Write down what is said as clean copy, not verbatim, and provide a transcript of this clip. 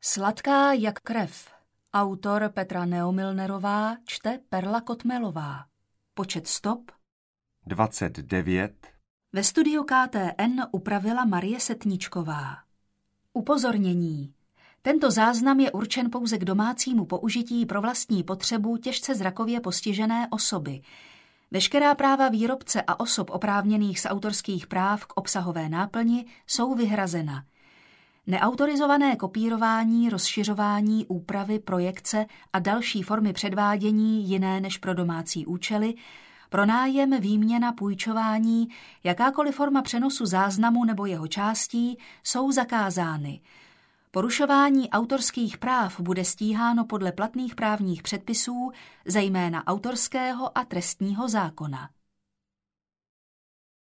Sladká jak krev. Autor Petra Neomylnerová, čte Perla Kotmelová. Počet stop 29. Ve studiu KTN upravila Marie Setničková. Upozornění. Tento záznam je určen pouze k domácímu použití pro vlastní potřebu těžce zrakově postižené osoby. Veškerá práva výrobce a osob oprávněných z autorských práv k obsahové náplni jsou vyhrazena. Neautorizované kopírování, rozšiřování, úpravy, projekce a další formy předvádění jiné než pro domácí účely, pronájem, výměna, půjčování, jakákoliv forma přenosu záznamu nebo jeho částí jsou zakázány. Porušování autorských práv bude stíháno podle platných právních předpisů, zejména autorského a trestního zákona.